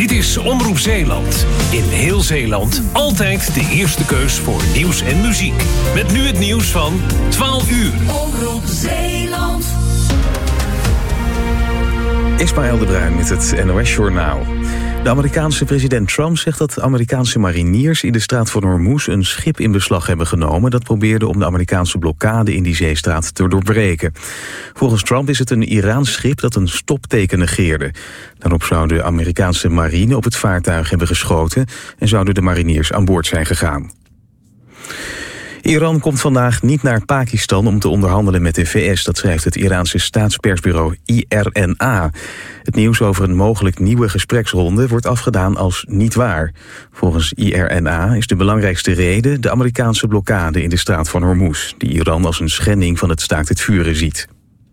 Dit is Omroep Zeeland. In heel Zeeland altijd de eerste keus voor nieuws en muziek. Met nu het nieuws van 12 uur. Omroep Zeeland. Ismaël de Bruin met het NOS-journaal. De Amerikaanse president Trump zegt dat Amerikaanse mariniers in de straat van Hormuz een schip in beslag hebben genomen dat probeerde om de Amerikaanse blokkade in die zeestraat te doorbreken. Volgens Trump is het een Iraans schip dat een stopteken negeerde. Daarop zou de Amerikaanse marine op het vaartuig hebben geschoten en zouden de mariniers aan boord zijn gegaan. Iran komt vandaag niet naar Pakistan om te onderhandelen met de VS. Dat schrijft het Iraanse staatspersbureau IRNA. Het nieuws over een mogelijk nieuwe gespreksronde wordt afgedaan als niet waar. Volgens IRNA is de belangrijkste reden de Amerikaanse blokkade in de straat van Hormuz, die Iran als een schending van het staakt het vuren ziet.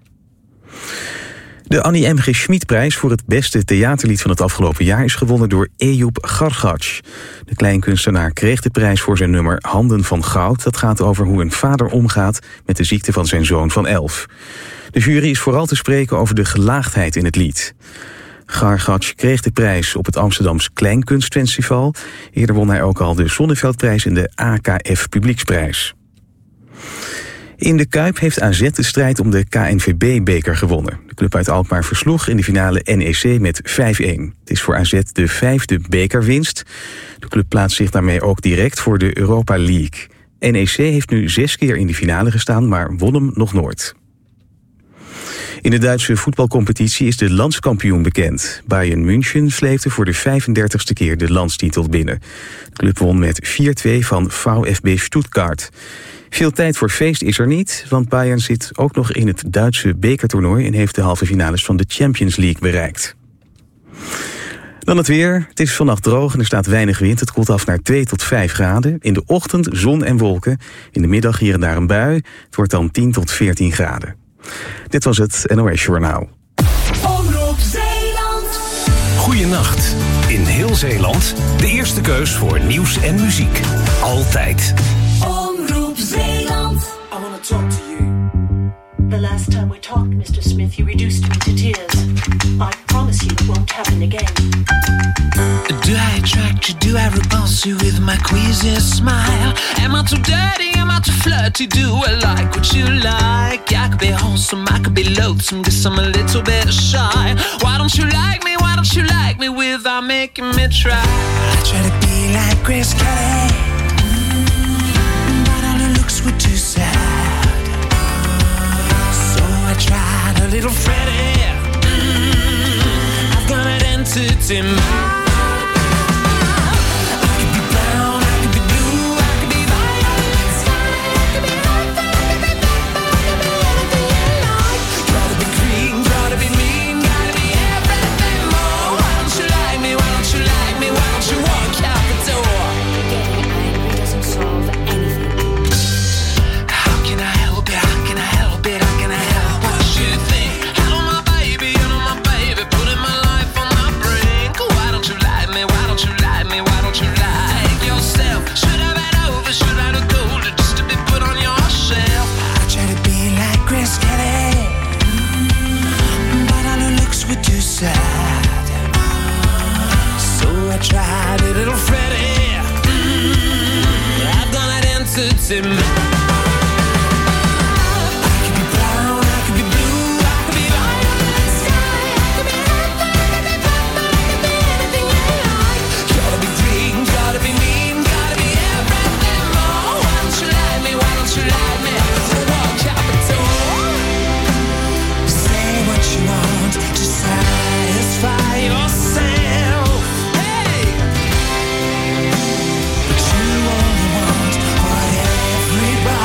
De Annie M. G. Schmid-prijs voor het beste theaterlied van het afgelopen jaar is gewonnen door Eyüp Gargaç. De kleinkunstenaar kreeg de prijs voor zijn nummer Handen van Goud. Dat gaat over hoe een vader omgaat met de ziekte van zijn zoon van 11. De jury is vooral te spreken over de gelaagdheid in het lied. Gargaç kreeg de prijs op het Amsterdams Kleinkunstfestival. Eerder won hij ook al de Zonneveldprijs en de AKF Publieksprijs. In de Kuip heeft AZ de strijd om de KNVB-beker gewonnen. De club uit Alkmaar versloeg in de finale NEC met 5-1. Het is voor AZ de 5e bekerwinst. De club plaatst zich daarmee ook direct voor de Europa League. NEC heeft nu 6 keer in de finale gestaan, maar won hem nog nooit. In de Duitse voetbalcompetitie is de landskampioen bekend. Bayern München sleepte voor de 35e keer de landstitel binnen. De club won met 4-2 van VfB Stuttgart. Veel tijd voor feest is er niet, want Bayern zit ook nog in het Duitse bekertoernooi en heeft de halve finales van de Champions League bereikt. Dan het weer. Het is vannacht droog en er staat weinig wind. Het koelt af naar 2 tot 5 graden. In de ochtend zon en wolken. In de middag hier en daar een bui. Het wordt dan 10 tot 14 graden. Dit was het NOS Journaal. Omroep Zeeland. Goeienacht. In heel Zeeland de eerste keus voor nieuws en muziek. Altijd. Omroep Zeeland. I want to talk to you. The last time we talked, Mr. Smith, you reduced me to tears. I promise you it won't happen again. Do I attract you? Do I repulse you with my queasy smile? Am I too dirty? Am I too flirty? Do I like what you like? I could be wholesome, I could be loathsome, guess I'm a little bit shy. Why don't you like me? Why don't you like me without making me try? I try to be like Grace Kelly, but all her looks were too sad. So I tried a little Freddie. I've got an entity mind. Tried a little Freddie. I've gone an entity man. Everybody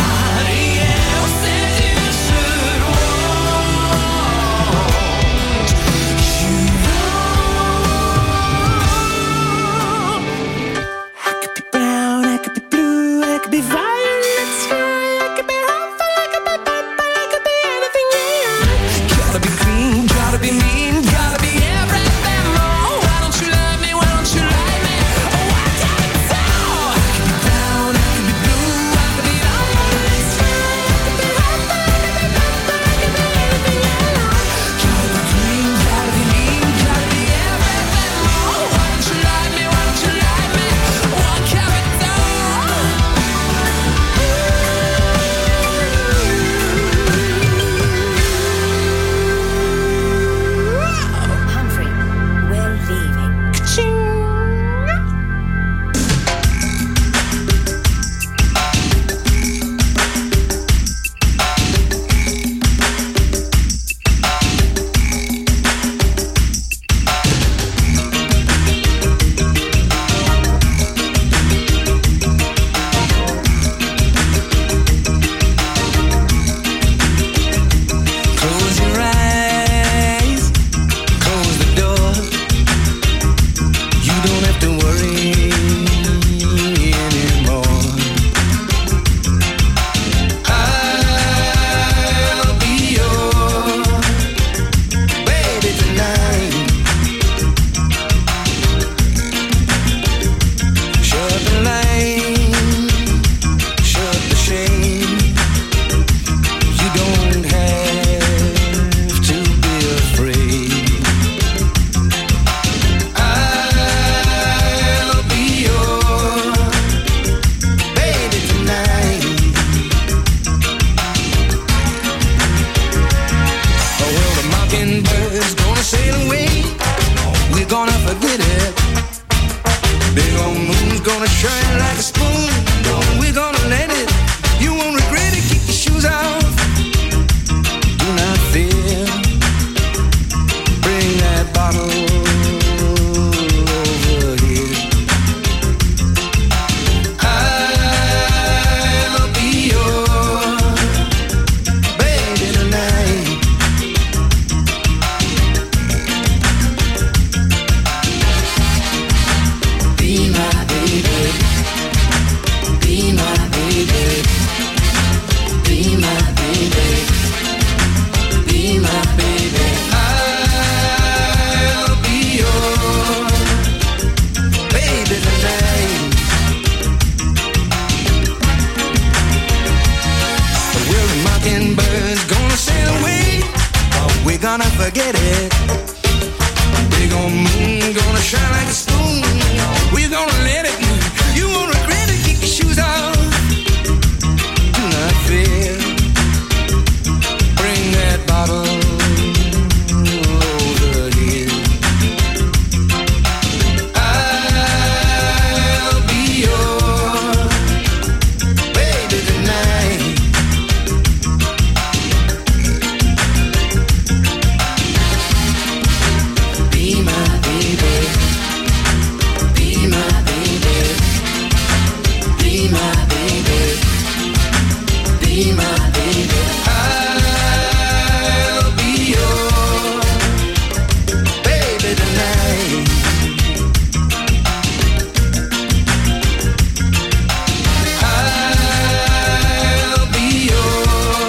gonna sail away. We're gonna forget it. Big old moon's gonna shine like a spoon. We're gonna let it. You won't regret it. Kick your shoes off. Do not fear. Bring that bottle over here. I'll be your baby tonight. Be my baby. Be my baby. Be my baby. Be my baby. I'll be your baby tonight. We're mockingbirds gonna sail away. We're gonna forget it. Big old moon gonna shine like a spoon. We're gonna let it. You won't regret it. Kick your shoes off. Do not fear. Bring that bottle over here. I'll be your baby tonight. Be my baby. Be my baby. Be my baby. Be my baby. I'll be your baby tonight. I'll be your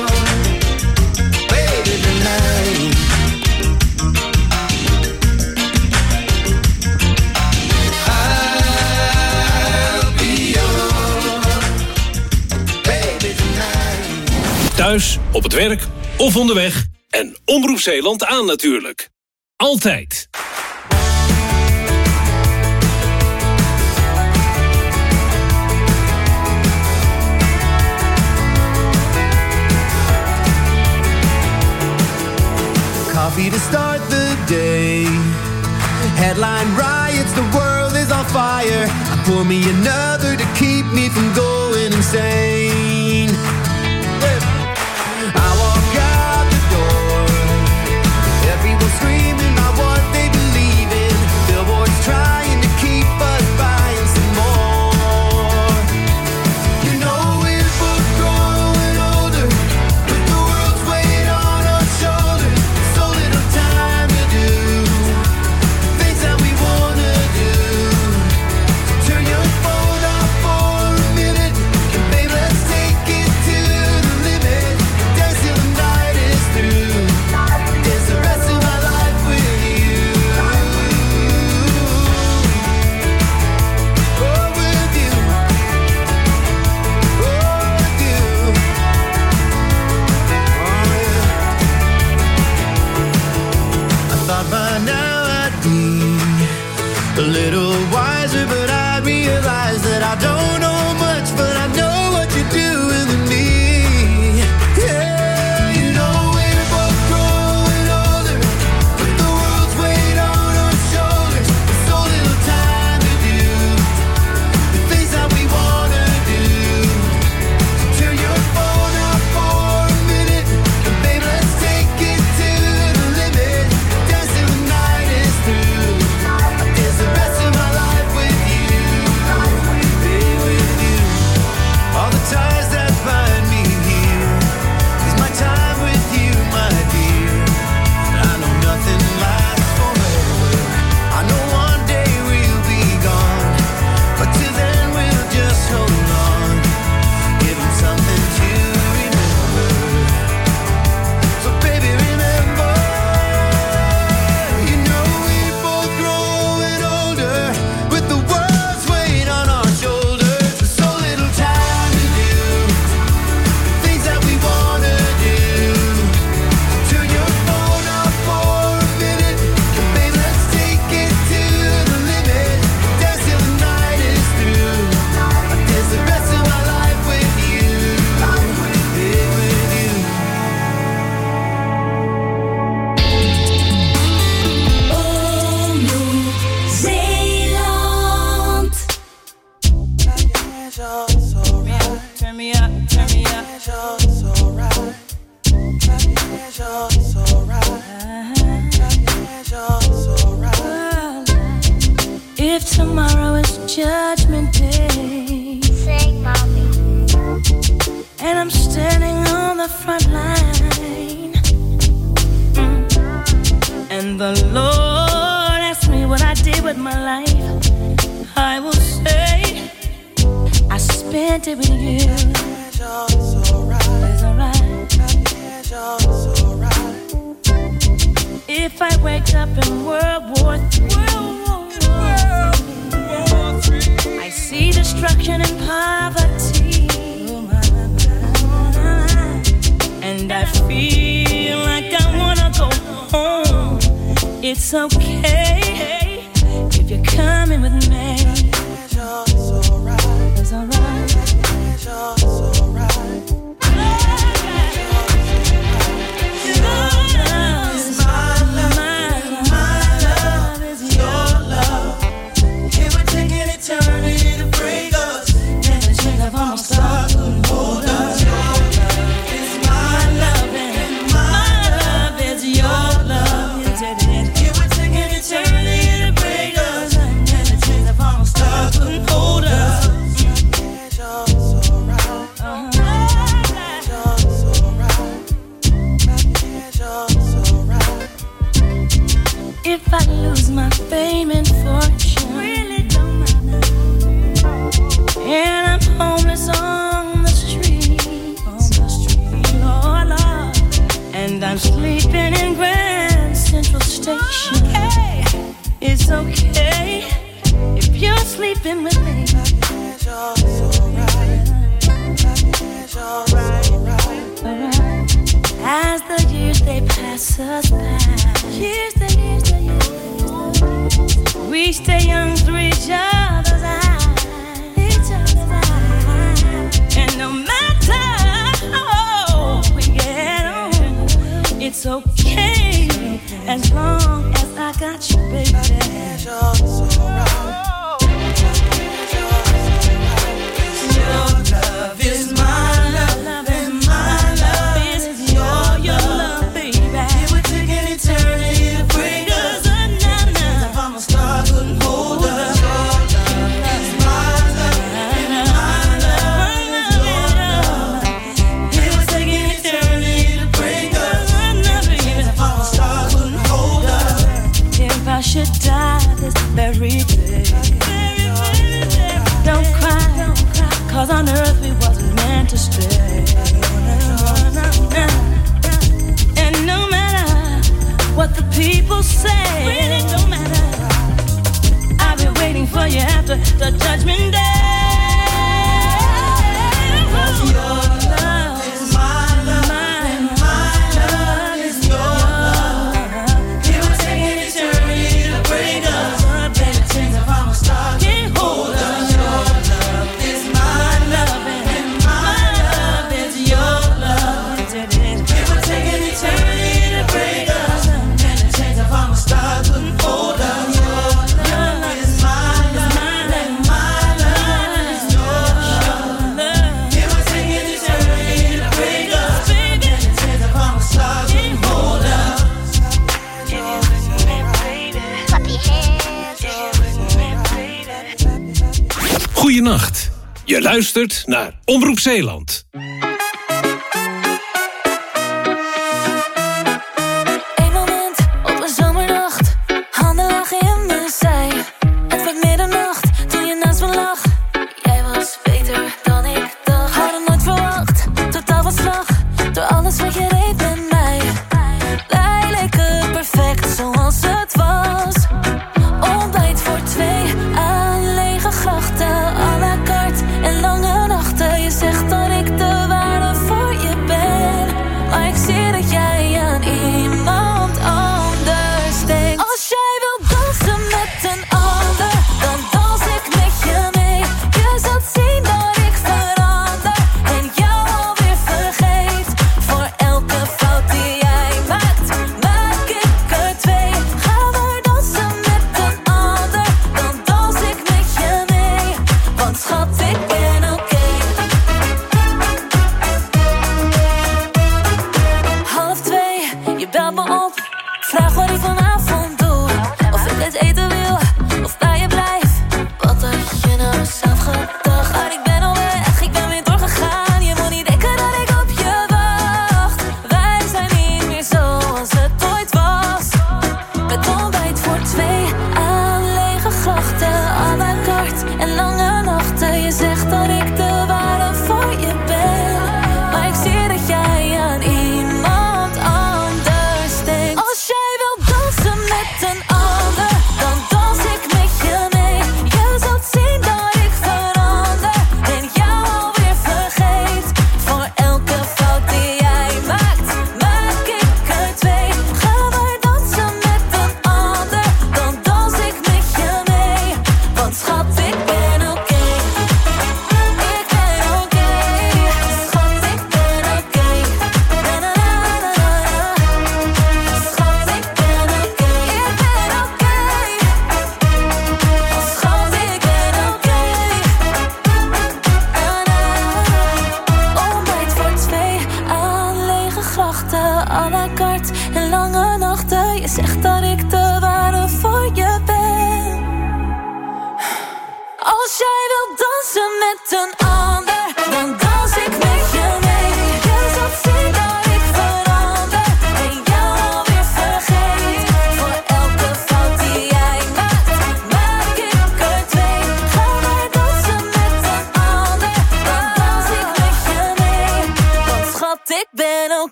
baby tonight. I'll be your baby tonight. Thuis, op het werk of onderweg. En Omroep Zeeland aan natuurlijk. Altijd. Coffee to start the day. Headline riots, the world is on fire. I pour me another to keep me from going insane. I walk out the door. Everyone screaming out what they believe in. Billboards trying to keep us buying some more. You know we're both growing older, with the world's weight on our shoulders. So little time to do things that we wanna do. Turn your phone off for a minute, and babe, let's take it to the limit. Dance till the night is through. Dance the rest of my life with you. Oh, with you. Oh, with you. Oh, yeah. I thought by now I'd be a little wiser, but I realize that I don't know much, but I know what you're doing to me. Yeah, you know we're both growing older, with the world's weight on our shoulders. So little time to do the things that we wanna do. Turn your phone off for a minute, and babe, let's take it to the limit. Dance till the night is through. Dance the rest of my life with you, baby. if tomorrow is Judgment Day? Sing, mommy. And I'm standing on the front line. And the Lord asked me what I did with my life. I will say I spent it with you. It's alright. If I wake up in World War III, I see destruction and poverty, and I feel like I wanna go home. It's okay if you're coming with me. It's alright. It's alright. If I lose my fame and fortune, really don't matter. And I'm homeless on the street, Lord, Lord. And I'm sleeping in Grand Central Station. Okay. It's okay if you're sleeping with me. As the years they pass us by, we stay young through each other's eyes. And no matter how we get on, it's okay as long as I got you, baby. Your love is my love, and my love is your love, baby. It would take an eternity to break us. If I'm a star, couldn't hold us. Your love is my love, and my love is your love. It would take an eternity to break us. If I'm a star, couldn't hold us. If I should die this very day, don't cry, 'cause on earth we wasn't meant to stay. And no matter what the people say, really don't matter. I'll be waiting for you after the Judgment Day. 'Cause your love is my love, and my love is your love. It would take an eternity to break us. Better chance if I'm a star, can't hold us. Your love is my love, and my love is your love. It would take an eternity to break us. Better chance if I'm a star, couldn't hold us. Your love is my love, and my love is your love. It would take an eternity to break us. Better chance if I'm a star, couldn't hold us. Clap your hands. Goeienacht. Je luistert naar Omroep Zeeland. Eén moment op een zomernacht, handen lagen in mijn zij. Het werd middernacht toen je naast me lag. Jij was beter dan ik dacht. Hadden nooit verwacht, totaal van slag. Door alles wat je deed met mij. Wij leken perfect zoals het was. Ontbijt voor twee aan lege grachten. À la carte en lange nachten. Je zegt dat ik de waarheid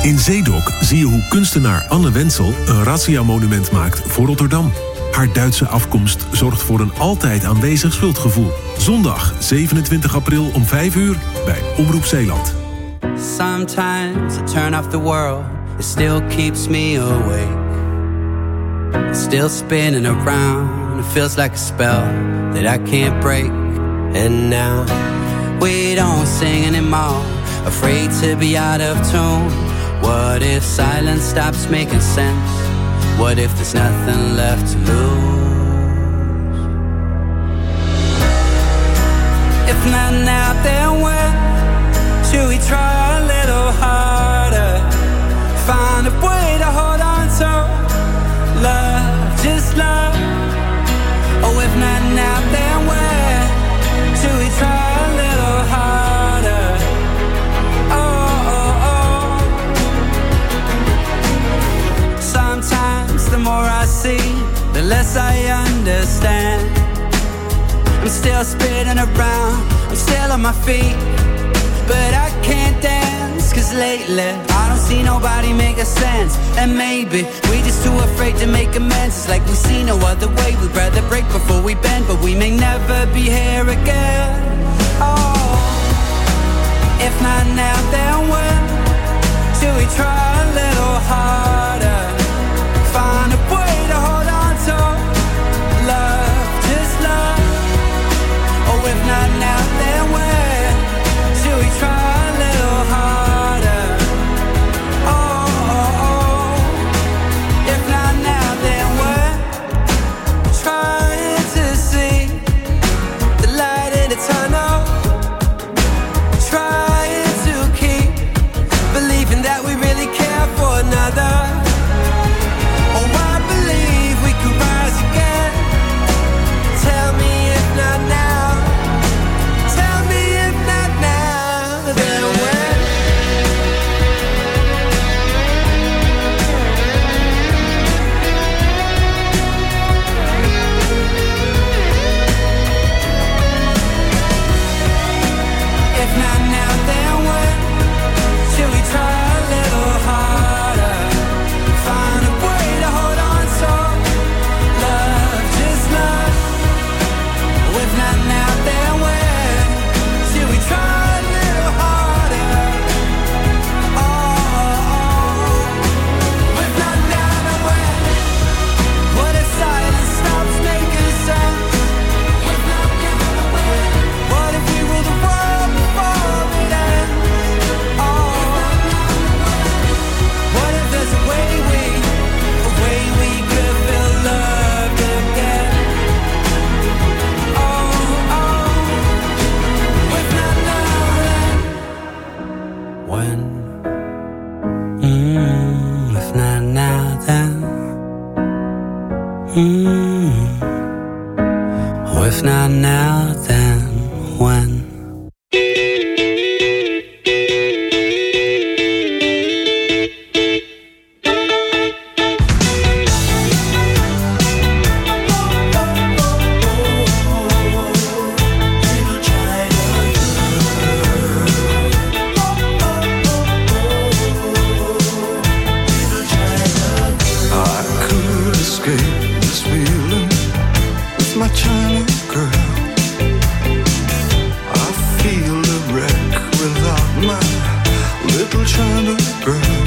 In Zeedok zie je hoe kunstenaar Anne Wenzel een razzia-monument maakt voor Rotterdam. Haar Duitse afkomst zorgt voor een altijd aanwezig schuldgevoel. Zondag 27 april om 5 uur bij Omroep Zeeland. Sometimes I turn off the world, it still keeps me awake. It's still spinning around, it feels like a spell that I can't break. And now we don't sing anymore, afraid to be out of tune. What if silence stops making sense? What if there's nothing left to lose? If not now, then when? Should we try a little harder? Find a way to hold on to love, just love. Oh, if not now, then when? Should we try a little harder? Oh, oh, oh. Sometimes the more I see, the less I understand. I'm still spinning around, I'm still on my feet, but I can't dance, cause lately I don't see nobody making sense. And maybe we just too afraid to make amends. It's like we see no other way, we'd rather break before we bend, but we may never be here again. Oh, if not now, then when? Should we try a little harder? Find a way to hold on to love, just love. Oh, if not now, then when? Should we try a little harder? Oh, oh, oh. If not now, then when? Trying to see the light in the tunnel, trying to keep believing that we really care for another. Oh, I believe we can rise again. Tell me if not now. Tell me if not now, then when? If not now, then when? Should we try a little harder? Find a way to hold on to love, just love. If not now, then when? Should we try a little harder? Oh, oh, oh. If not now, then when? What if silence stops making sense? If not now, then when? What if we rule the world before it ends? Oh, what if there's a way we could feel loved again? Oh, oh, if not now, then when? If not now, then oh, if not now, then when? I could escape this feeling with my China girl. I feel a wreck without my little China girl.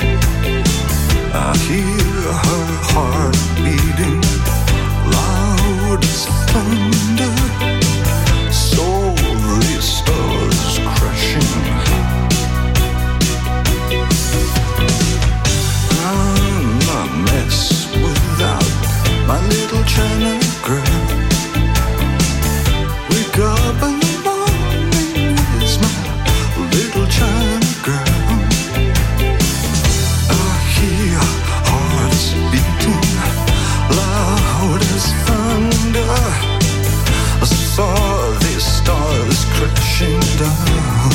I hear her heart beating loud as thunder. Soul stars crashing. I'm a mess without my little China girl. Wake up in the morning, it's my little China girl. I hear hearts beating loud as thunder. I saw these stars crashing down.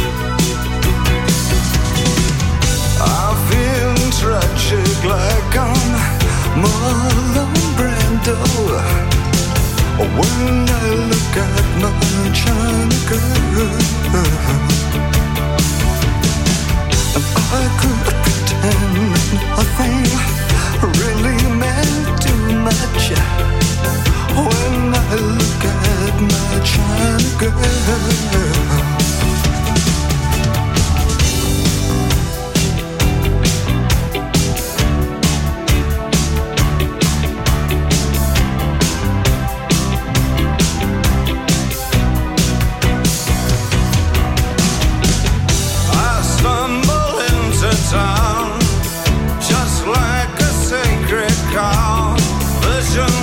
I feel tragic like I'm Marlon Brando when I look at my China girl. And I could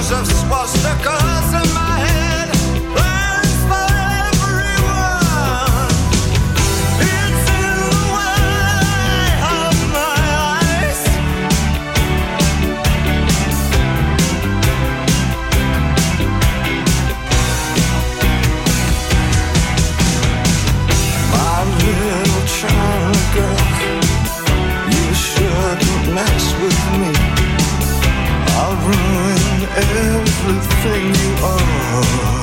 rows of swastikas in my head. Plans for everyone. It's in the way of my eyes. My little China girl, you shouldn't mess with me. I'll ruin everything you are.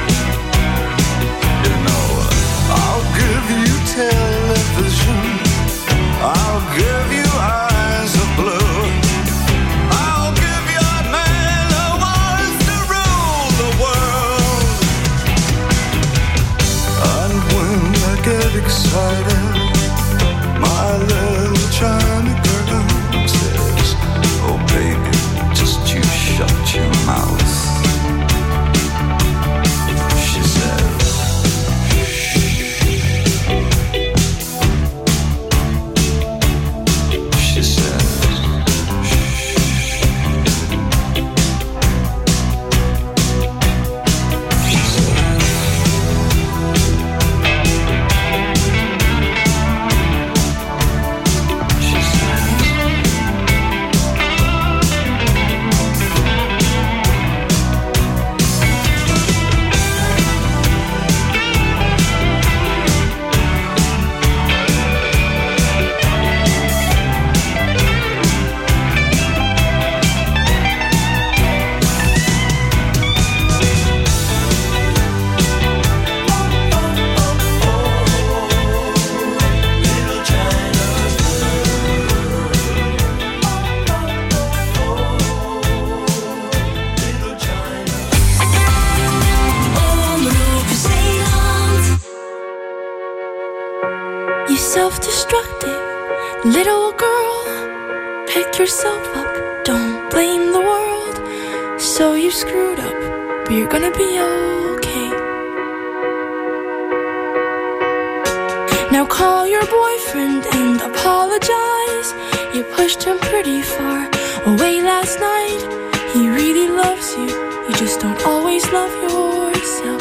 You know, I'll give you television, I'll give you eyes of blue, I'll give you a man who wants to rule the world. And when I get excited, my little China girl says, oh baby, just you shut your mouth. She says, she says, Omroep Zeeland. You self-destructive little girl, pick yourself up, don't blame the world. So you screwed up, but you're gonna be okay. Now call your boyfriend and apologize. You pushed him pretty far away last night. He really loves you, you just don't always love yourself.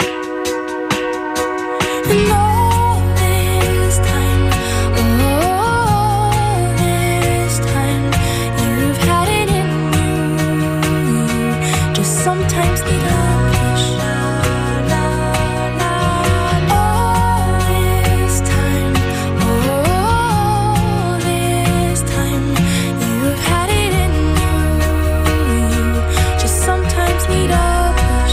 And all this time, you've had it in you. Just sometimes need a push. All this time, you've had it in you. Just sometimes need a push.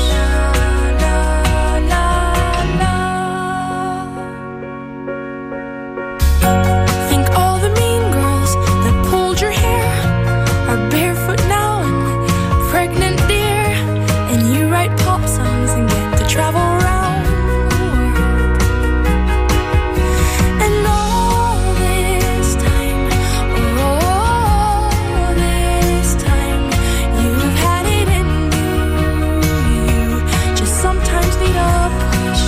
Think all the mean girls that pulled your hair are barefoot now and pregnant, dear. And you write pop songs and get to travel around the world. And all this time, you've had it in you. Just sometimes need a push.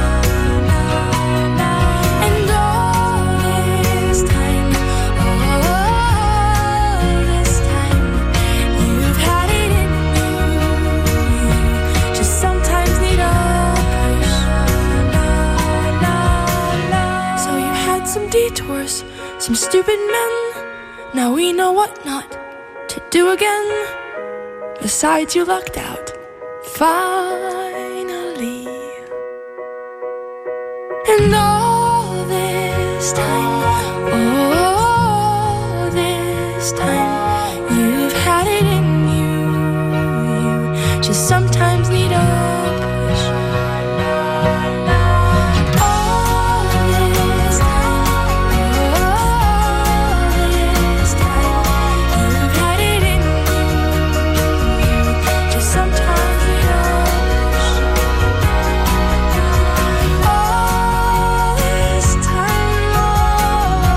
And all this time, you've had it in you. Just sometimes need a push. So you had some detours, some stupid men. Now we know what not to do again. Besides, you lucked out, finally. And all this time, you've had it in you. Just sometimes need a push. All this time, you've had it in you. Just sometimes need a push. All this time,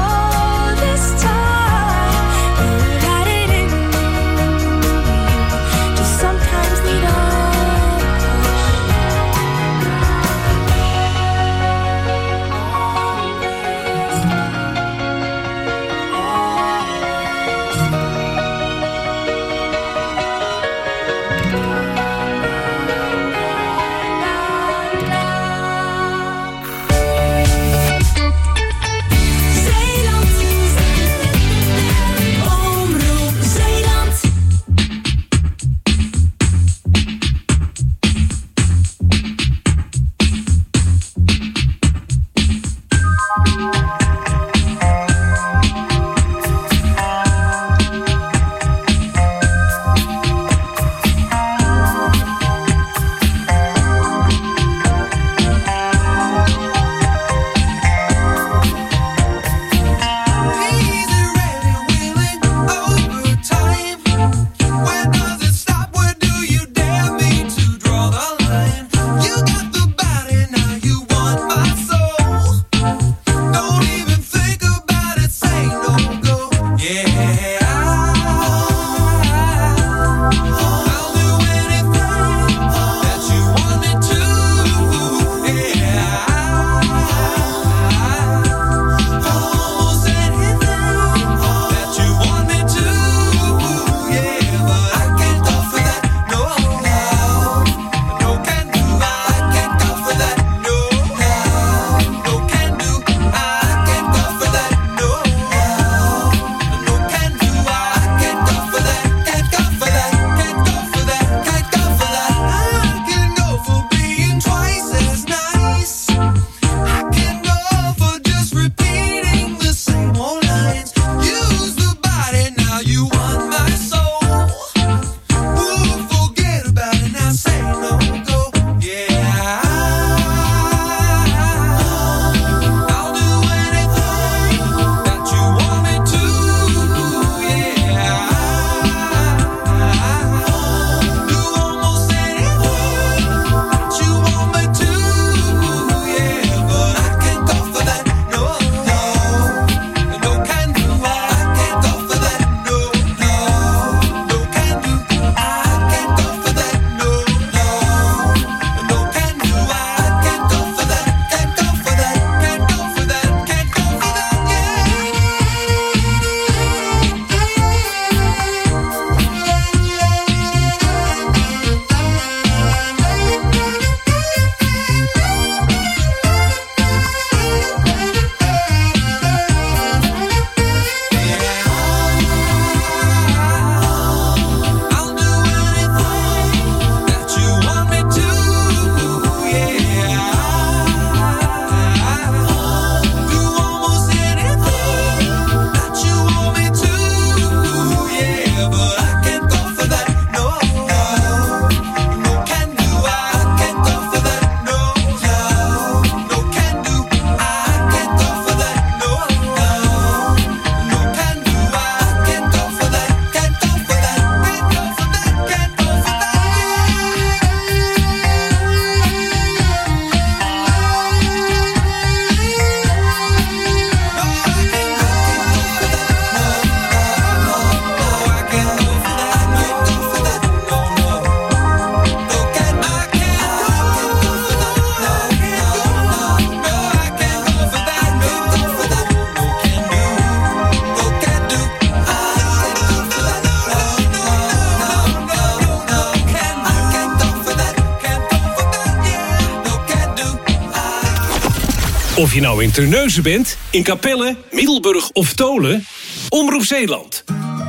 Of je nou in Terneuzen bent, in Capelle, Middelburg of Tolen, Omroep Zeeland.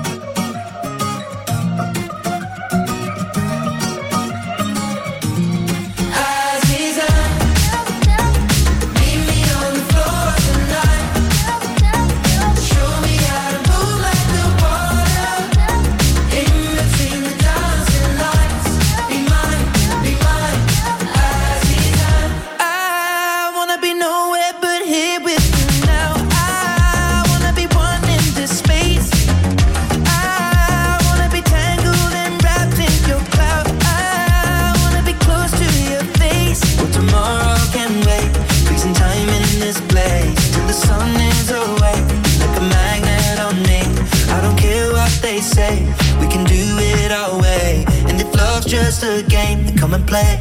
Just a game, then come and play.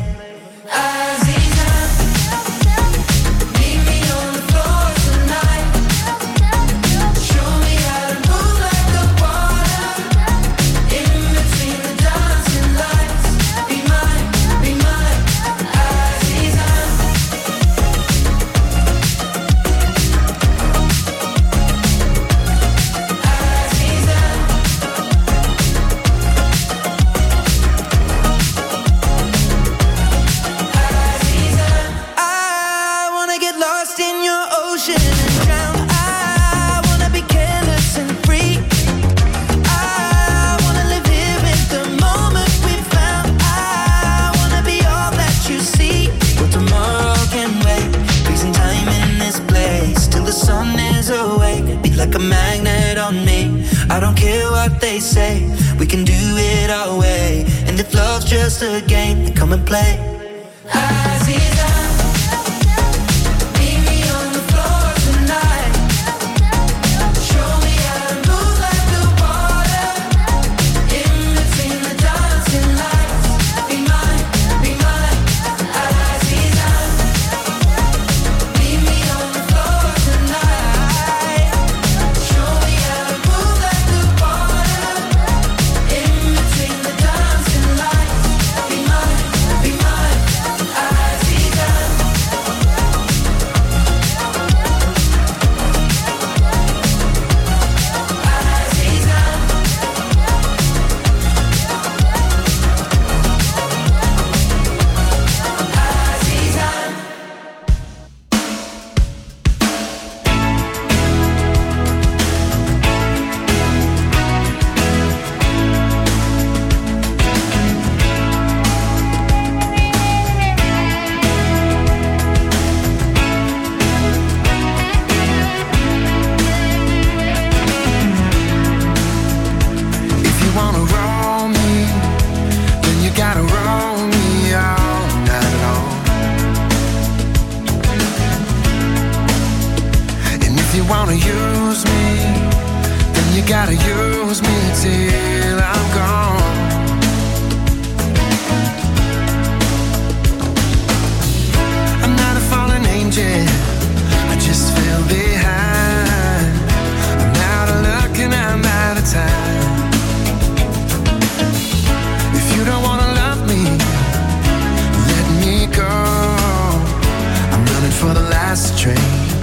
I don't care what they say, we can do it our way. And if love's just a game, then come and play.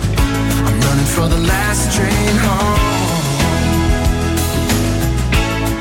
For the last train home.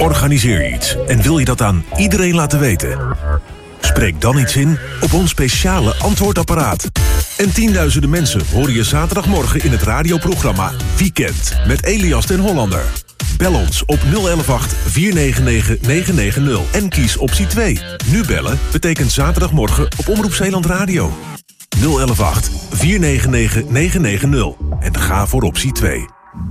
Organiseer je iets en wil je dat aan iedereen laten weten? Spreek dan iets in op ons speciale antwoordapparaat. En tienduizenden mensen horen je zaterdagmorgen in het radioprogramma Weekend met Elias den Hollander. Bel ons op 0118 499 990 en kies optie 2. Nu bellen betekent zaterdagmorgen op Omroep Zeeland Radio. 0118 499 990 en ga voor optie 2.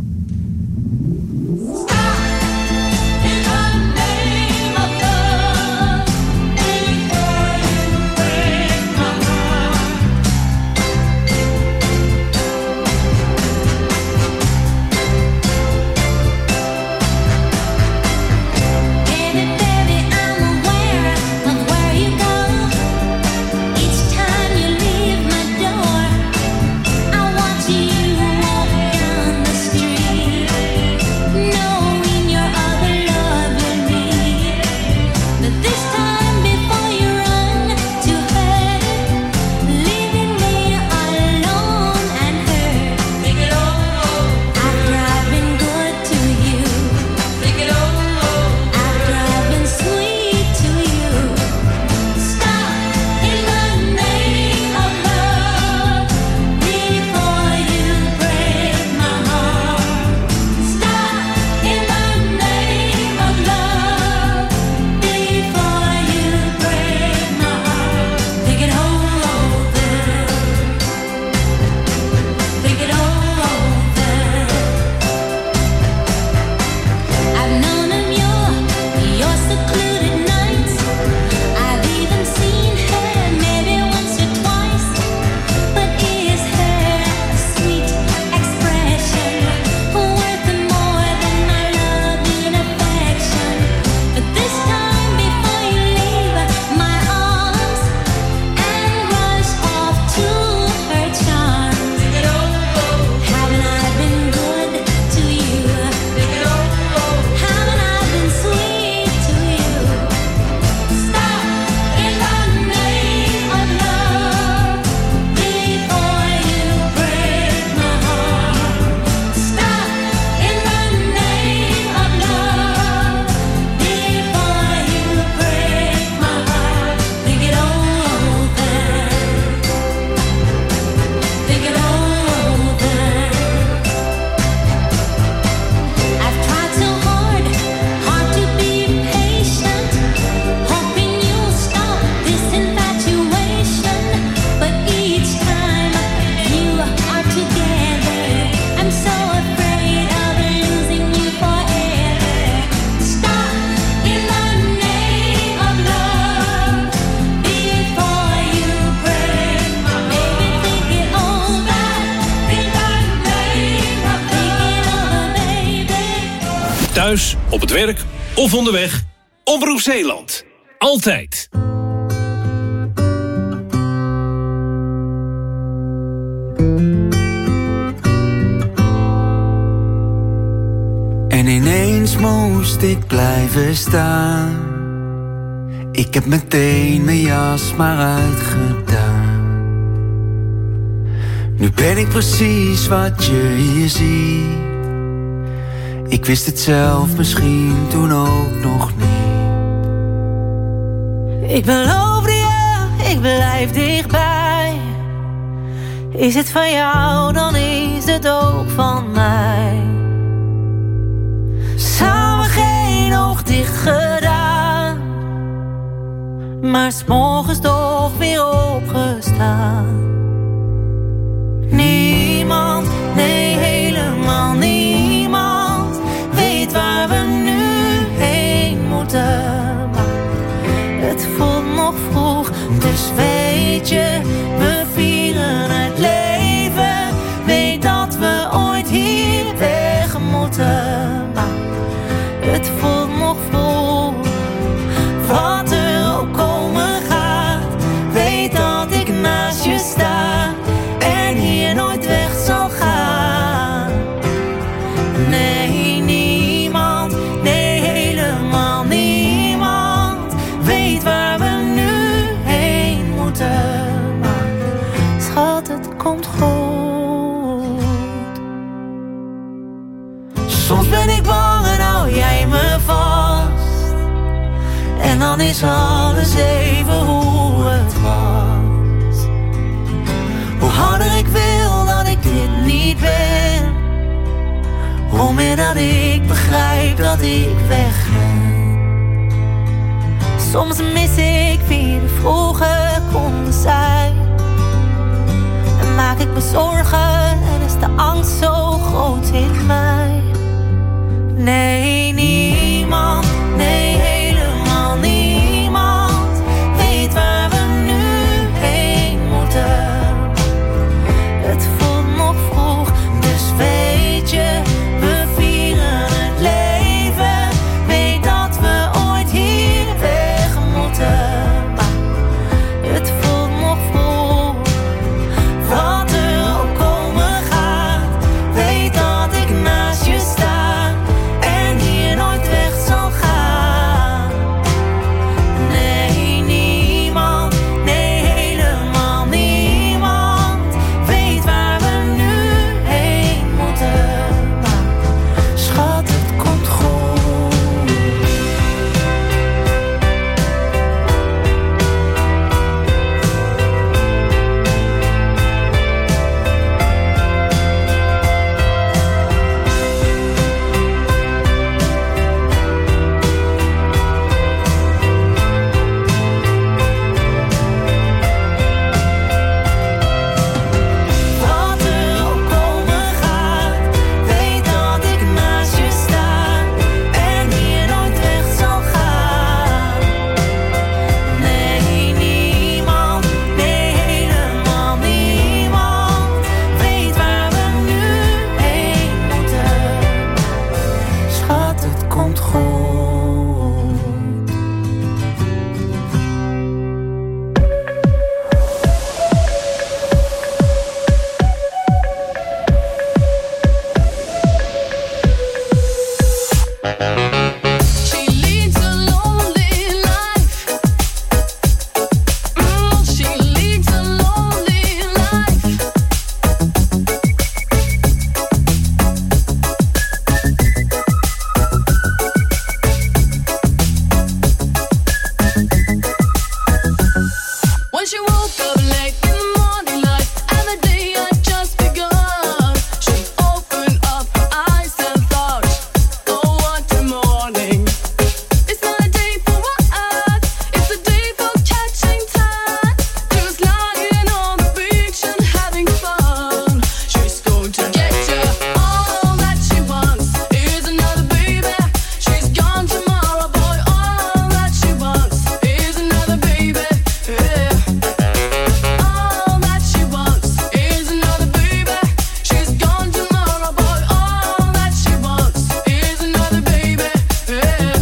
Thuis, op het werk of onderweg. Omroep Zeeland. Altijd. En ineens moest ik blijven staan. Ik heb meteen mijn jas maar uitgedaan. Nu ben ik precies wat je hier ziet. Ik wist het zelf misschien toen ook nog niet. Ik beloofde je, ik blijf dichtbij. Is het van jou, dan is het ook van mij. Samen geen oog dicht gedaan, maar 's morgens toch weer opgestaan. Niemand, nee helemaal niemand, weet waar we nu heen moeten. Maar het voelt nog vroeg, dus weet je, we vieren het leven. Weet dat we ooit hier weg moeten. Maar het voelt nog vroeg, wat er ook komen gaat. Weet dat ik naast je sta en hier nooit weg zal gaan. Nee, niemand, nee helemaal niemand, weet waar we nu heen moeten. Maar schat, het komt goed. Soms ben ik bang en hou jij me vast. dan is alles even hoe het was. Hoe harder ik wil dat ik dit niet ben, hoe meer dat ik begrijp dat ik wegren. Soms mis ik wie we vroeger konden zijn. En maak ik me zorgen en is de angst zo groot in mij. Nee, niemand, nee, helemaal niemand weet waar we nu heen moeten. Het voelt nog vroeg, dus weet je, we vieren het leven. Weet dat we ooit hier weg moeten. Maar het voelt nog vroeg, wat er ook komen gaat. Weet dat ik naast je sta en hier nooit weg zal gaan. Nee, niemand, nee, helemaal niemand weet waar we nu heen moeten. Maar schat, het komt goed. Wat er ook komen gaat, weet dat ik naast je sta en hier nooit weg zal gaan. Nee, niemand, nee, helemaal niemand weet waar we nu heen moeten. Schat, het komt goed. She leads a lonely life. She leads a lonely life. When she woke up late in the morning light and the day had just begun, she opened up her eyes and thought, oh, what a morning. It's not a day for what? It's a day for catching time. She was lying on the beach and having fun. She's going to get you. All that she wants is another baby. She's gone tomorrow, boy. All that she wants is another baby. Yeah. All that she wants is another baby. She's gone tomorrow, boy. All that she wants is another baby. Yeah.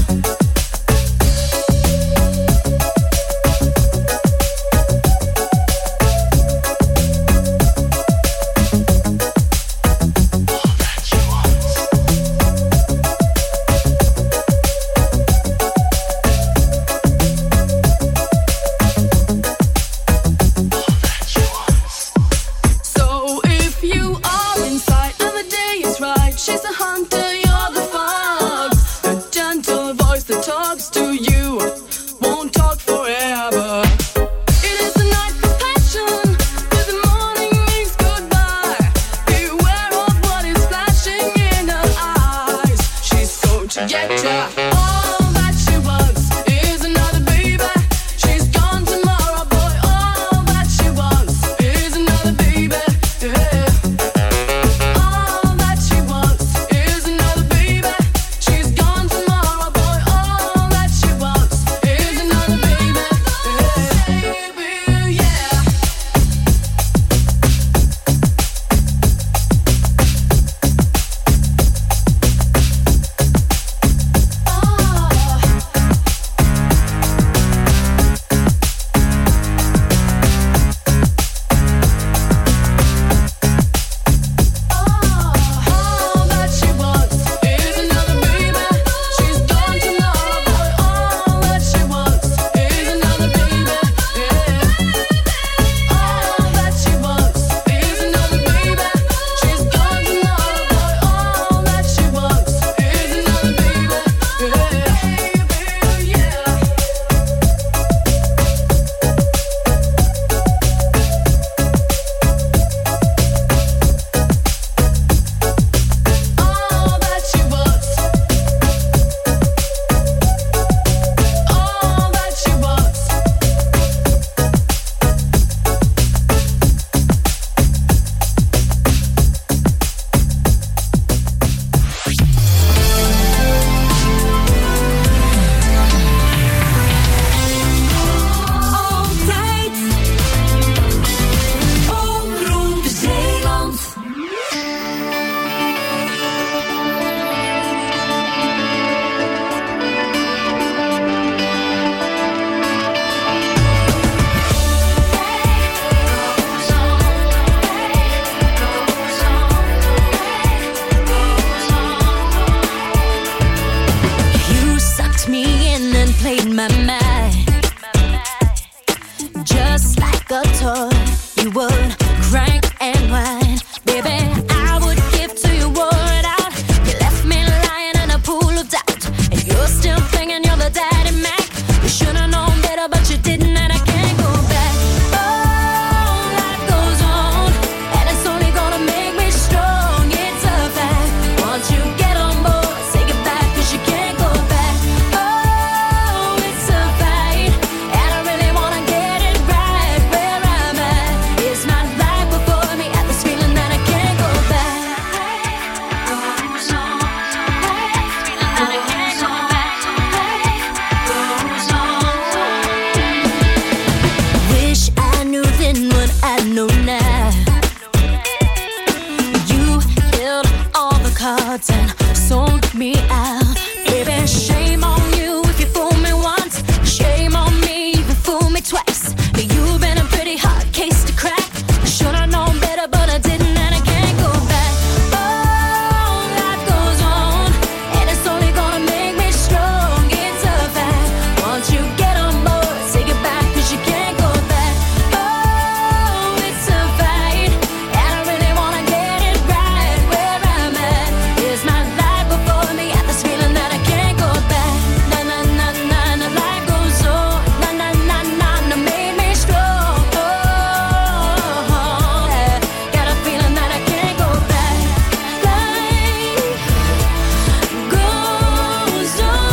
So if you are inside and the day is right, she's a hunter, you're the fox. The gentle voice that talks to you won't talk forever. It is the night for passion, but the morning means goodbye. Beware of what is flashing in her eyes. She's going to get ya. All that she wants is another baby. She's gone tomorrow, boy. All that she wants is another baby. Yeah. All that she wants is another baby. She's gone tomorrow, boy. All that she wants is another baby. Yeah. Yeah. All my mind. Just like a toy, you would crank and whine. Baby, I would give to you word out. You left me lying in a pool of doubt, and you're still thinking you're the daddy Mac. You should've known better, but you didn't, and I can't go back. Oh, life goes on, and it's only gonna make me strong. It's a fact. Once you get on board, say goodbye, 'cause you can't go back. Oh, it's a fight, and I really wanna get it right. Where I'm at is my life before me. At this feeling that I can't go back. Goes on, feeling that I can't go back. Goes on. Wish I knew then what I know now. You held all the cards and sold me out. Baby, shame on you if you fool me once. Shame on me if you fool me twice. You've been a pretty hard case to crack. Should've known better, but I didn't, and I can't go back. Oh, life goes on, and it's only gonna make me strong. It's a fact. Once you get on board, say goodbye, 'cause you can't go back. Oh, it's a fight, and I really wanna get it right. Where I'm at is my life before me. At this feeling that I can't go back. Na na na na na, life goes on. Na na na na na, made me strong. Oh, yeah. Got a feeling that I can't go back. Life goes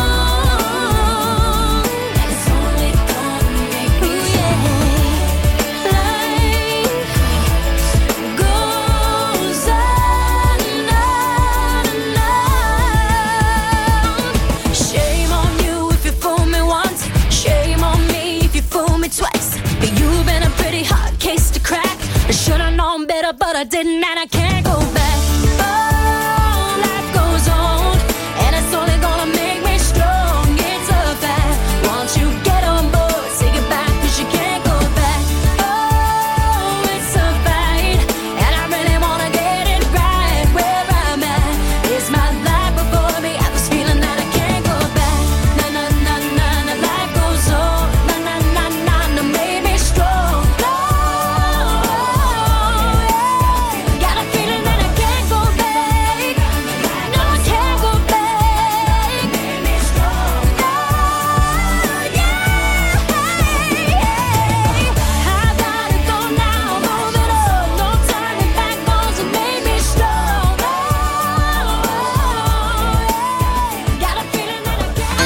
on, and it's only gonna make me strong. Life goes on, Shame on you if you fool me once. Shame on me if you fool me twice. But you've been a pretty hard case to crack. I should've known better, but I didn't, and I can't go back. Oh, life goes on, and it's only gonna make me strong. It's a fact. Once you get on board, say goodbye, 'cause you can't go back. Oh, it's a fight, and I really wanna get it right. Where I'm at is my life before me. I was feeling that I can't go back. Na na na na na, life goes on. Na na na na na, made me strong. Oh, yeah. Got a feeling that I can't go back. No, I can't go back. Made me strong. Oh, yeah. I gotta go now, move it up. No turning back, 'cause it made me strong. Oh, yeah. Got a feeling that I can't.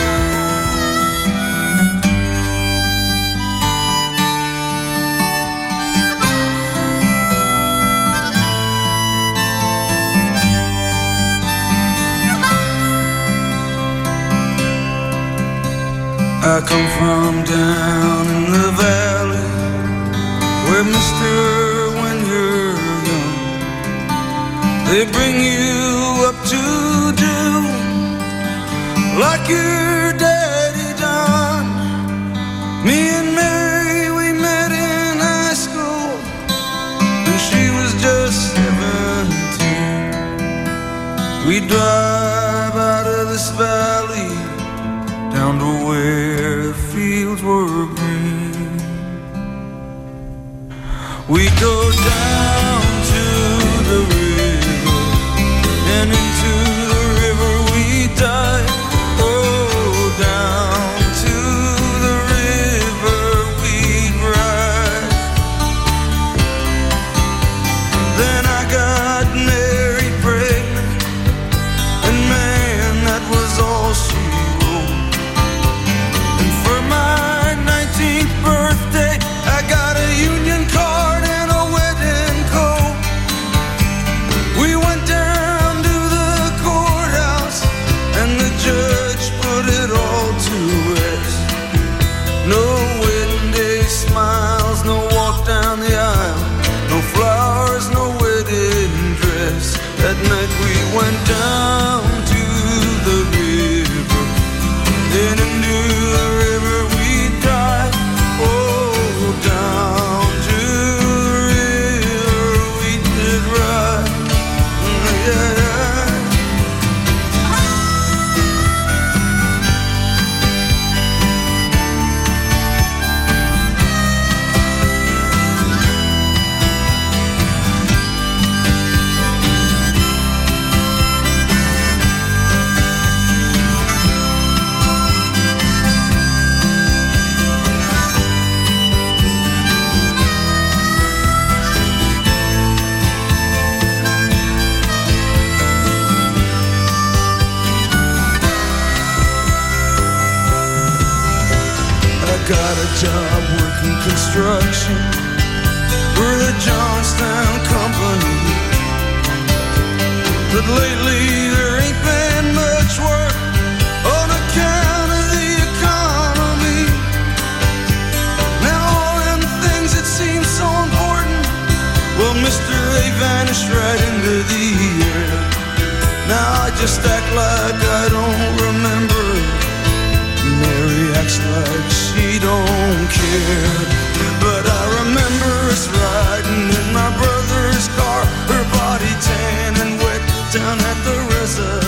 I come from down in the valley, where mister, when you're young, they bring you up to do like your daddy done. Me and Mary, we met in high school when she was just 17. We drive out of this valley down to where the fields were green. We go down to the river, and into the river we dive. Oh, down to the river we ride. Then I got Mary pregnant, and man, that was all she wrote. And for my 19th birthday, I got a union card and a wedding coat. job working construction for the Johnstown Company. But lately there ain't been much work on account of the economy. Now all them things that seem so important, well, mister, they vanished right into the air. Now I just act like I don't remember. Mary acts like she don't care. But I remember us riding in my brother's car, her body tan and wet down at the reservoir.